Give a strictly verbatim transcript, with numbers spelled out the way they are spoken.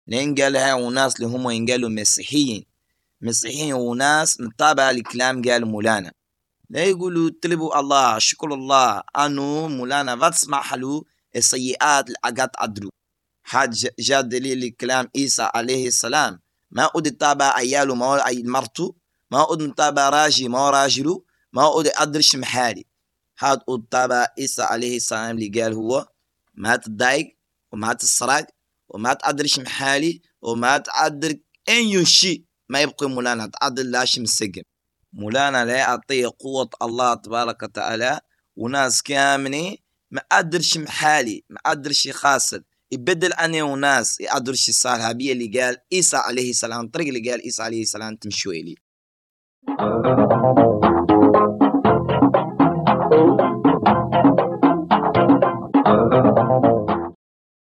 لين قالها وناس اللي هم ينقالوا مسيحيين مسيحيين وناس نتابع الكلام قال مولانا، لا يقولوا طلبوا الله شكر الله أنه مولانا بتسمح له السيئات الأجات أدرو. حاج جاد دليل الكلام عيسى عليه السلام، ما أود تتابع عياله ما هو أي مرتو، ما أود نتابع راجي ما هو راجله، ما أود أدرش محالي. هاد أود تتابع عيسى عليه السلام اللي قال هو ما تضايق وما تسرق وما تأدرش محالي وما تأدر أي شيء ما يبقى مولانا تأدر لاش مسجن. مولانا لا يعطي قوة الله تبارك وتعالى وناس كامني ما أدرش محالي ما أدرش خاسر يبدل أنا وناس يأدرش الصالحة بيه اللي قال عيسى عليه السلام، طريق اللي قال عيسى عليه السلام تمشوا إليه.